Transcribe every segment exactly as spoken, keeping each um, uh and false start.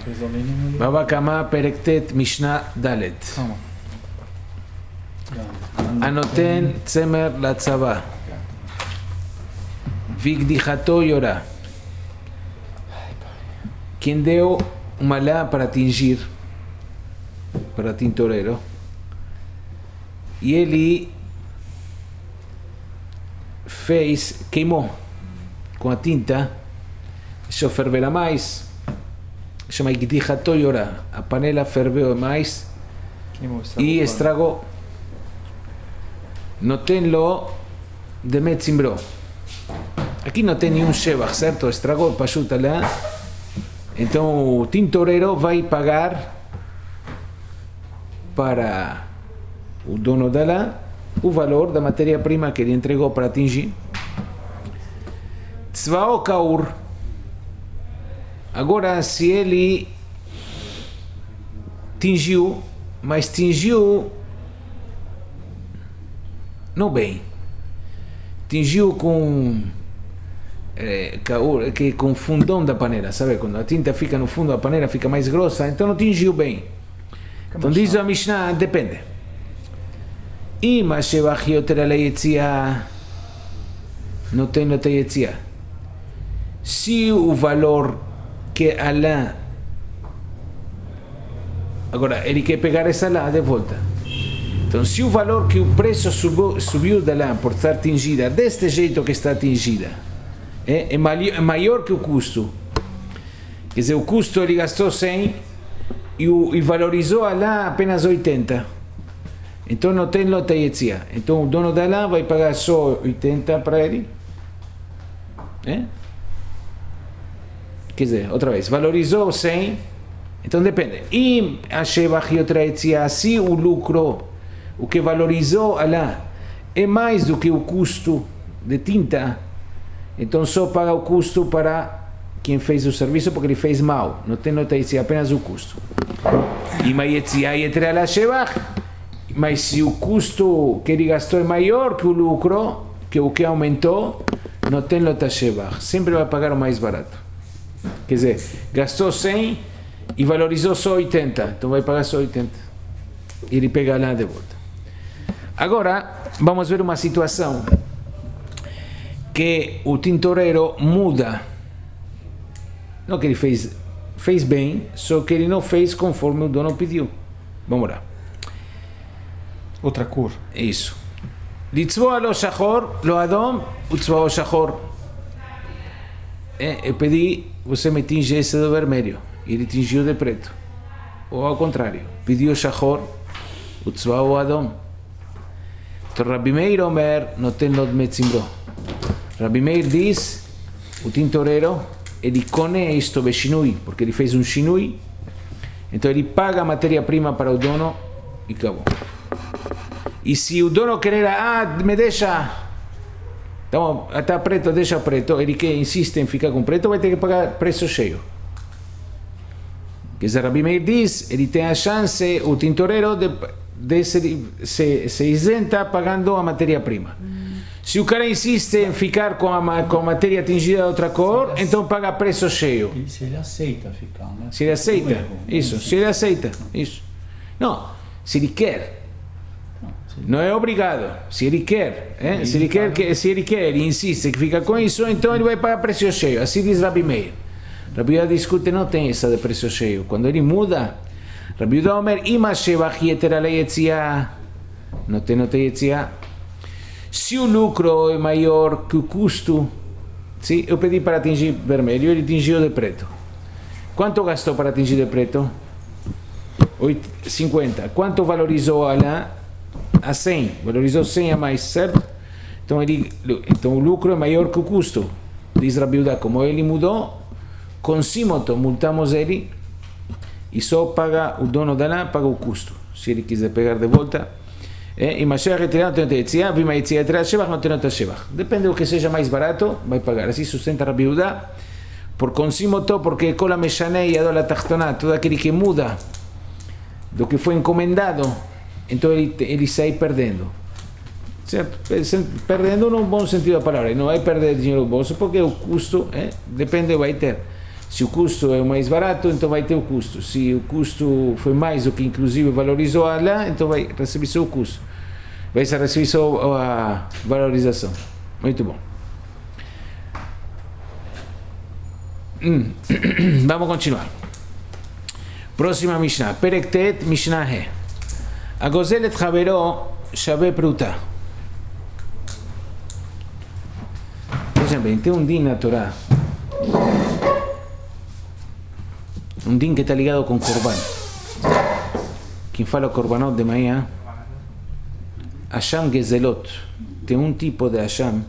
Baba Kama Perektet Mishnah Dalet. Anoten Tzemer Latzaba. Vigdijato Yora. Quien deu uma lã para tingir, para tintoreiro, e ele fez, queimou com a tinta, deixou ferver a mais, chama Vigdijato Yora. A panela ferveu mais e estragou. Não tem lo de metzimbró. Aqui não tem nenhum shevach, certo? Estragou, pachuta lá. Então o tintoreiro vai pagar para o dono da lã o valor da matéria-prima que ele entregou para tingir. Tzvao kaur. Agora, se ele tingiu, mas tingiu não bem, tingiu com É, que com o fundão da panela, sabe? Quando a tinta fica no fundo da panela, fica mais grossa, então não tingiu bem. Então diz a Mishnah, depende. E mas não tem no teyetzia. Se o valor que a lã, agora ele quer pegar essa lã de volta. Então, se o valor que o preço subiu, subiu da lã por estar tingida deste jeito que está tingida É, é maior que o custo. Quer dizer, o custo ele gastou cem e, o, e valorizou a lã apenas oitenta. Então não tem loteietzia. Então o dono da lã vai pagar só oitenta para ele. É? Quer dizer, outra vez, valorizou cem. Então depende. E a shevach e outra etzia, se o lucro, o que valorizou a lã, é mais do que o custo de tinta, então só paga o custo para quem fez o serviço, porque ele fez mal. Não tem notícia, apenas o custo. E mas se o custo que ele gastou é maior que o lucro, que o que aumentou, não tem notícia. Sempre vai pagar o mais barato. Quer dizer, gastou cem e valorizou só oitenta. Então vai pagar só oitenta. E ele pega lá de volta. Agora, vamos ver uma situação que o tintoreiro muda, não que ele fez, fez bem, só que ele não fez conforme o dono pediu. Vamos lá. Outra cor. Isso. Litzvoa lo shachor, lo adom, utzvoa o shachor. Eu pedi, você me tinge esse do vermelho, e ele tingiu de preto. Ou ao contrário, pediu shachor, utzvoa o adom. Então Rabbi Meir Omer não tem lo de metzimbro. Rabbi Meir diz, o tintoreiro, ele cone isto be shinui, porque ele fez um shinui, então ele paga a matéria-prima para o dono e acabou. E se o dono querer, ah, me deixa, então, está preto, deixa preto, ele que insiste em ficar com preto, vai ter que pagar preço cheio. Que se Rabbi Meir diz, ele tem a chance, o tintoreiro, de, de se, se, se isenta pagando a matéria-prima. Se o cara insiste em ficar com a, com a matéria tingida de outra cor, então paga preço cheio. E se ele aceita ficar, né? Se ele aceita, erro, isso, se ele aceita, isso. Não, se ele quer. Não é obrigado. Se ele quer, eh? se ele quer, que, se ele quer e insiste que fica com isso, então ele vai pagar preço cheio. Assim diz Rabbi Meir. Rabbi Yehuda discute, não tem essa de preço cheio. Quando ele muda, Rabbi Yehuda Omer, ima shevach yeter alei yetzia, não tem não tem yetzia. Se o lucro é maior que o custo, sim, eu pedi para tingir vermelho, ele tingiu de preto. Quanto gastou para tingir de preto? cinquenta. Quanto valorizou a lã? A cem. Valorizou cem a mais, certo? Então, ele, então o lucro é maior que o custo. Diz Rabbi Yehuda, como ele mudou, com símoto multamos ele e só paga o dono da lã, paga o custo. Se ele quiser pegar de volta, e Mashiach retirado não tem notícia, Vima Yitzia retirado Shevach não tem notícia. Depende do que seja mais barato, vai pagar. Assim sustenta Rabbi Yehuda, por consímoto, porque Kola Meshanei e Adola Tachtoná, todo aquele que muda do que foi encomendado, então ele, ele sai perdendo. Certo? Perdendo no bom sentido da palavra, não vai perder dinheiro no bolso, porque o custo, eh, depende, vai ter. Se o custo é o mais barato, então vai ter o custo. Se o custo foi mais do que inclusive valorizou ela, então vai receber só o custo. Vai receber só a valorização. Muito bom. Hum. Vamos continuar. Próxima Mishnah. Perek Tet, Mishnah He. הגוזל את חברו שווה פרוטה. Vejam bem, tem um din na Torá, um din que está ligado com Korban. Quem fala Korbanot de manhã, Hasham Gezelot, tem um tipo de Hasham,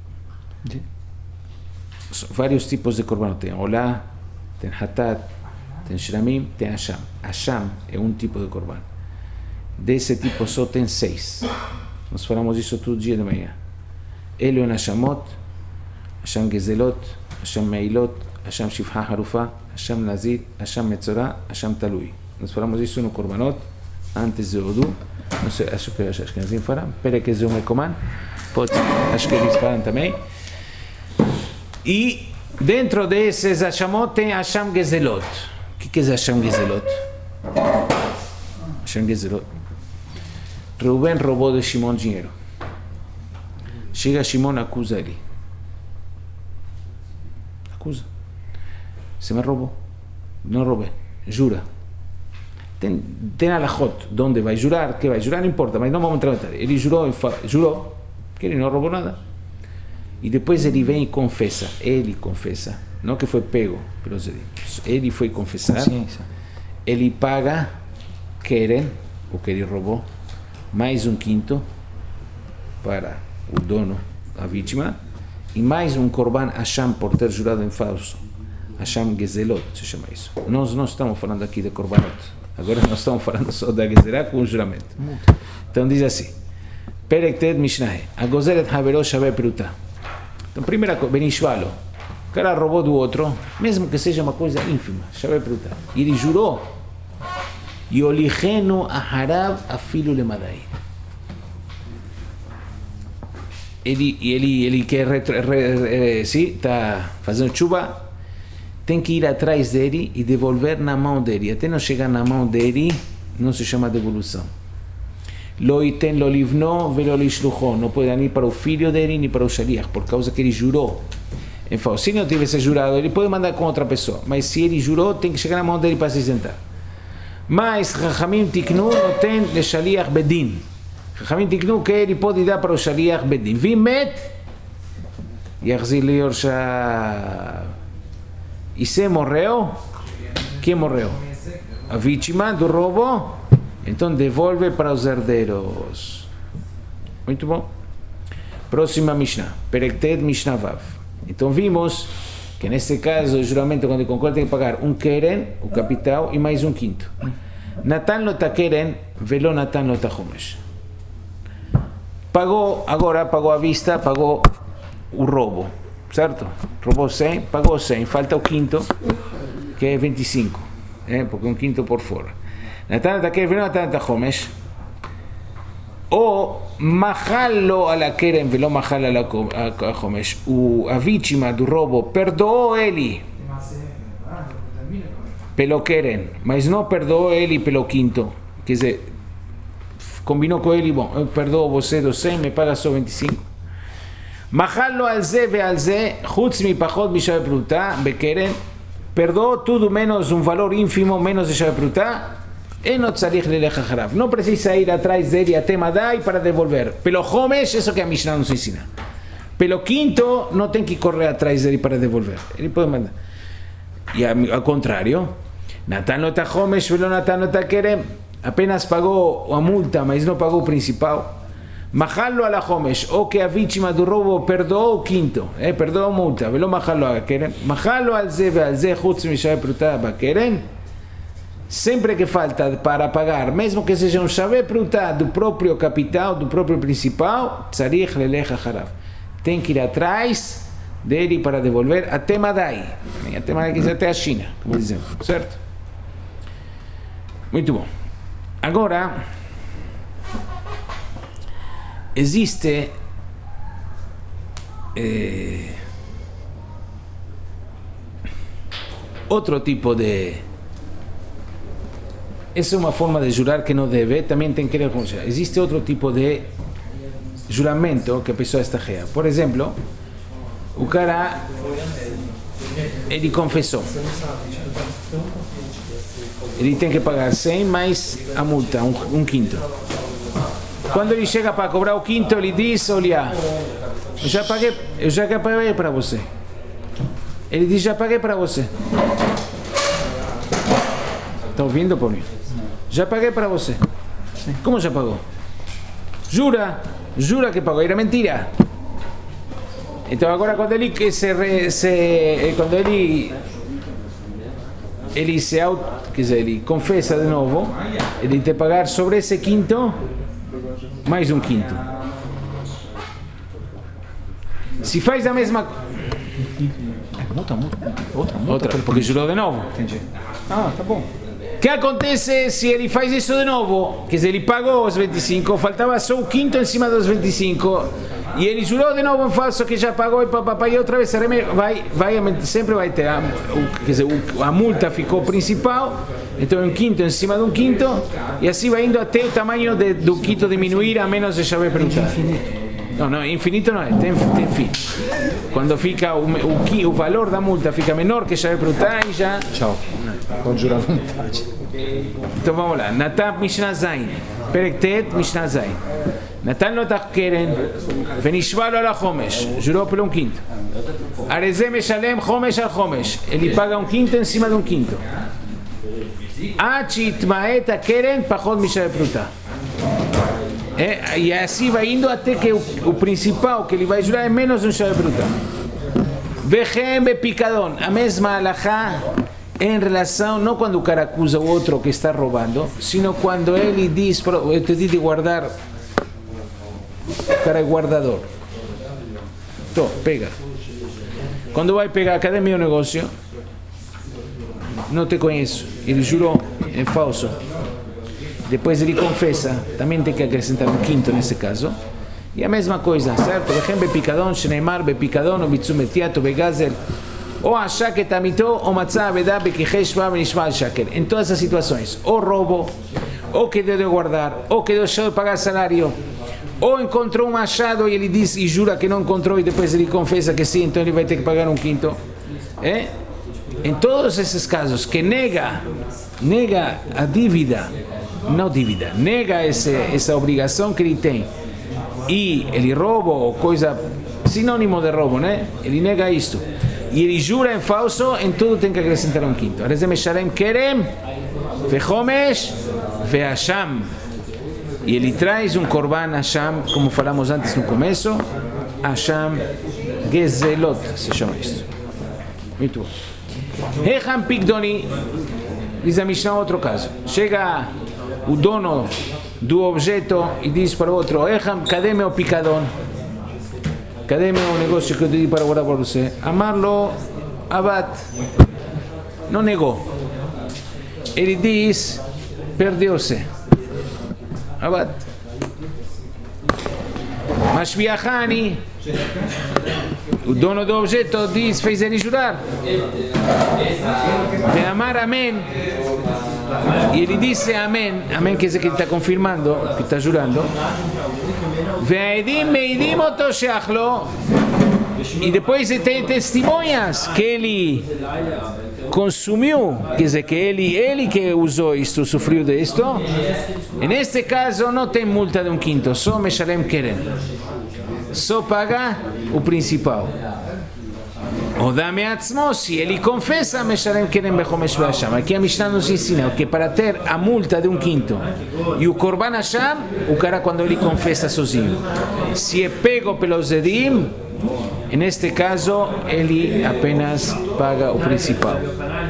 vários tipos de Korbanot, tem Olá, tem Hatat, tem Shramim, tem Hasham. Hasham é um tipo de Korban. Desse tipo só tem seis. Nós falamos isso todo dia de manhã. Elion Hashamot, Hasham Gezelot, Hasham Meilot, Hasham Shifha Harufa, Hasham Nazir, Hasham Metzorah, Hasham Talui. Nós falamos isso no Korbanot, antes de Odu. Não sei, acho que as Ashkenazim falam. Perek Ezeu Mekoman, pode, acho que eles falam também. E dentro desses Hashamot tem Hasham Gezelot. O que, que é Hasham Gezelot? Hasham Gezelot. Reuben roubou de Shimon dinheiro. Chega Shimon, acusa ele. Acusa. Você me roubou. Não roubei. Jura. Tem, tem alachot. Onde vai jurar? Que vai jurar? Não importa, mas não vamos entrar em detalhe. Ele jurou, jurou que ele não roubou nada. E depois ele vem e confessa. Ele confessa. Não que foi pego pelos edictos. Ele foi confessar. Consciência. Ele paga, querem, o que ele roubou, mais um quinto para o dono, a vítima, e mais um korban Hasham por ter jurado em falso. Hasham Gezelot se chama isso. Nós não estamos falando aqui de korbanot. Agora nós estamos falando só da Gezerá com o juramento. Então diz assim: Perek Tet Mishnah. A gozelet havero shaveh pruta. Então, primeira coisa, Benishvalo. O cara roubou do outro, mesmo que seja uma coisa ínfima, shaveh pruta. E ele jurou. Yolichenu aharav afilu lemadai. Ele, ele, ele quer retro, re, re, sim, está fazendo chuva, tem que ir atrás dele e devolver na mão dele. Até não chegar na mão dele, não se chama devolução. Lo iten lo livno velo lishlucho. Não pode ir para o filho dele nem para o shaliach, por causa que ele jurou. Enfim, se não tivesse jurado, ele pode mandar com outra pessoa, mas se ele jurou, tem que chegar na mão dele para se sentar. Mas Chachamim tiknu noten le shaliach bedin. Chachamim tiknu que ele pode dar para o shaliach bedin. Vim met, yachzir li yorshav. E se morreu, quem morreu? A vítima do roubo, então devolve para os herdeiros. Muito bom. Próxima Mishnah, Perek Tet Mishnah Vav. Então vimos que nesse caso, o juramento, quando ele concorda, tem que pagar um keren, o capital, e mais um quinto. Natan lo ta keren, velo natan lo ta chomesh. Pagou, agora pagou à vista, pagou o roubo, certo? Roubou cem, pagou cem, falta o quinto, que é vinte e cinco, é, porque um quinto por fora. Natan lo ta keren, velo natan lo ta chomesh. Ou mahalo ala keren velo mahalo ala chomesh. A vítima do roubo perdoou ele pelo keren, mas não perdoou ele pelo quinto. Quer dizer, combinou com ele, bom, eu perdoo você dos cem, me paga só vinte e cinco. Mahalo al ze ve al ze, chutz mi pachot mi shaveh pruta, bekeren, perdoou tudo menos um valor ínfimo, menos de shaveh pruta. Não precisa ir atrás dele até Madai para devolver. Pelo Homesh, isso que a Mishnah nos ensina. Pelo quinto, não tem que correr atrás dele para devolver. Ele pode mandar. E ao contrário, Natan lo ta Homesh, velo Natan lo ta Kerem. Apenas pagou a multa, mas não pagou o principal. Mahalo a la Homesh, ou que a vítima do roubo perdoou o quinto, eh, perdoou a multa, velo Mahalo a Kerem. Mahalo al ze ve al ze, chutz mi shaveh pruta ba Kerem. Sempre que falta para pagar, mesmo que seja um shaveh pruta do próprio capital, do próprio principal, tzarich lelech acharav. Tem que ir atrás dele para devolver até Madai. Até Madai quer dizer até a China, como dizemos, certo? Muito bom. Agora, existe eh, otro tipo de... Esa es una forma de jurar que no debe, también tem que reconocer. Existe otro tipo de juramento que a pessoa está rea. Por exemplo, o cara, ele confessou. Ele tem que pagar cem mais a multa, um, um quinto. Quando ele chega para cobrar o quinto, ele diz, olha, eu já paguei, eu já paguei para você. Ele diz, já paguei para você. Está ouvindo, Paulinho? Já paguei para você. Como já pagou? Jura, jura que pagou, era mentira. Então agora quando ele se, se quando ele ele se auto, quer dizer, ele confessa de novo, ele tem que pagar sobre esse quinto mais um quinto. Se faz a mesma Multa, multa, outra multa. outra, porque jurou de novo. Entendi. Ah, tá bom. O que acontece se ele faz isso de novo? Que se ele pagou os vinte e cinco, faltava só o quinto em cima dos vinte e cinco, e ele jurou de novo em falso que já pagou e papapá, e outra vez vai, vai, sempre vai ter, a, o, quer dizer, a multa ficou principal, então um quinto em cima de um quinto, e assim vai indo até o tamanho de, do quinto diminuir, a menos de chave perguntar. Não, não, infinito não é, tem, tem fim. Quando fica o, o, o valor da multa fica menor que chave perguntar, e já... Tchau. Pode jurar à vontade. Então vamos lá. Natan Mishnah Zayin. Perek Tet Mishnah Zayin. Natan lo keren venishva lo ala chomesh. Jurou por um quinto. Arezeh meshalem chomesh al chomesh. Ele paga um quinto em cima de um quinto. Ad shitmaet hakeren pachot mishave pruta. É, e assim vai indo até que o, o principal que ele vai jurar é menos de um chave pruta. Vechem bepicadon. A mesma alahá em relação, não quando o cara acusa o outro que está roubando, sino quando ele diz, eu te digo de guardar, o cara é guardador. Então, pega. Quando vai pegar, cadê meu negócio? Não te conheço. Ele jurou, é falso. Depois ele confessa, também tem que acrescentar um quinto nesse caso. E a mesma coisa, certo? Vechem bepicadon, sheneimar bepicadon, o bitzumetiato, begazel. Ou a shaket amitou, ou matzah avedá bekichesh va benishmal shaket. Em todas as situações, ou roubo, ou que deu de guardar, ou que deixou de pagar salário, ou encontrou um machado e ele diz e jura que não encontrou e depois ele confessa que sim, então ele vai ter que pagar um quinto. É? Em todos esses casos, que nega, nega a dívida, não dívida, nega esse, essa obrigação que ele tem, e ele rouba, ou coisa, sinônimo de roubo, né? Ele nega isto. E ele jura em falso, em tudo tem que acrescentar um quinto. Arezeh meshalem kerem, vechomesh, veasham. E ele traz um korban asham, como falamos antes no começo, asham gezelot, se chama isto. Muito bom. Hecham pikdoni, diz a Mishnah outro caso. Chega o dono do objeto e diz para o outro, Hecham, cadê meu picadão? Cadê meu negócio que eu te di para guardar por você? Amarlo, abad. Não negou. Ele diz, perdeu-se. Abad. Mas Viahani, o dono do objeto, diz, fez ele jurar. De amar amém. E ele disse amém. Amém quer dizer que ele está confirmando, que está jurando. E depois tem testemunhas que ele consumiu, quer dizer que ele, ele que usou isto, sofreu disto. E neste caso não tem multa de um quinto, só meshalem keren. Só paga o principal. O dame atzmo, se ele confessa, meshalem keren bechomesh veasham. Aqui a Mishnah nos ensina que para ter a multa de um quinto e o korban asham, o cara quando ele confessa sozinho. Se é pego pelos edim, neste caso ele apenas paga o principal.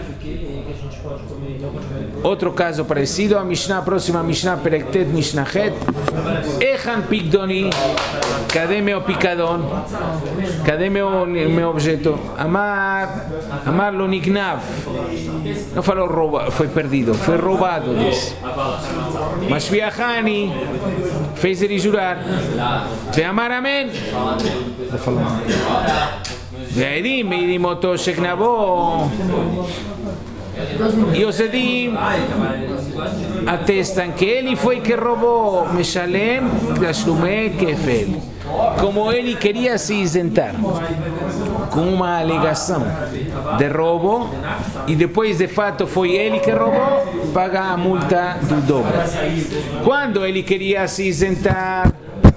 Outro caso parecido, a Mishnah, a próxima Mishnah, Perek Tet Mishnah Het, Echan Pikdoni, cadê meu picadão? Cadê meu, meu objeto? Amar, amar lo nignav. Não falou rouba, foi perdido, foi roubado, diz. Mas Viahani fez ele jurar. Ve amar amém. Ve'edim me'idim oto sheknavo. E os edim atestam que ele foi que roubou Meshalem Tashlume Kefel. Como ele queria se isentar com uma alegação de roubo e depois de fato foi ele que roubou, paga a multa do dobro. Quando ele queria se isentar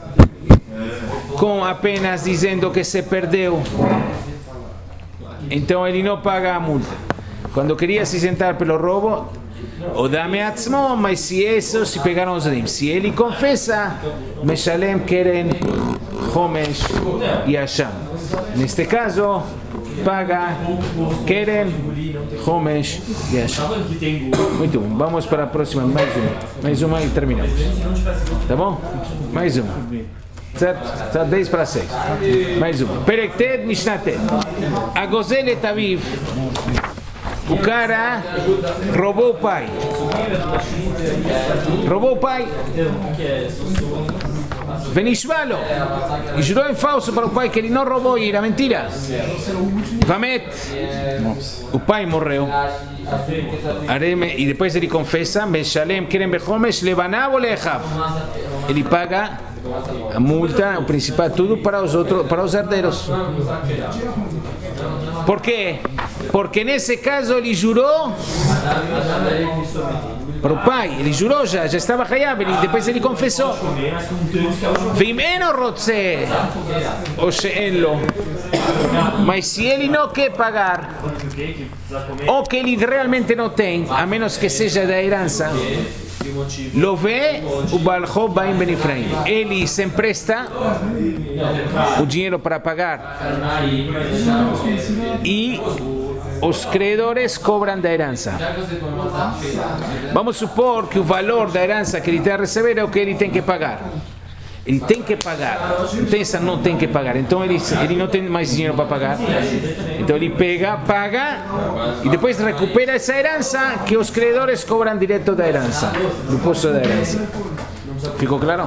com apenas dizendo que se perdeu, então ele não paga a multa. Quando queria se isentar pelo roubo, o dame atzmo, mas se isso, se pegaram os rim, se ele confessa, Meshalem Keren, Homesh e Hasham. Neste caso, paga Keren, Homesh e Hasham. Muito bom, vamos para a próxima, mais uma, mais uma e terminamos. Tá bom? Mais uma. Certo? Está dez para seis. Mais uma. Perektet Mishnatet. Agozel et Aviv. O cara roubou o pai. Roubou o pai. Venishvalo. E jurou em falso para o pai que ele não roubou e era mentira. Vamet. O pai morreu. E depois ele confessa. Meshalem Keren Bechomesh Levanav ou Lechav. Ele paga a multa, o principal, tudo para os outros, para os herdeiros. Por quê? Porque nesse caso ele jurou para o pai, ele jurou já, já estava Hayav, e depois ele confessou. Vim eno rotze ou she'en lo. Mas se ele não quer pagar, ou que ele realmente não tem, a menos que seja da herança, Love o Balcho Baim Benifraim. Ele se empresta o dinheiro para pagar e os credores cobram da herança. Vamos supor que o valor da herança que ele tem a receber é o que ele tem que pagar. Ele tem que pagar, não tem essa não tem que pagar, então ele, ele não tem mais dinheiro para pagar, então ele pega, paga e depois recupera essa herança que os credores cobram direto da herança, do posto da herança. Ficou claro?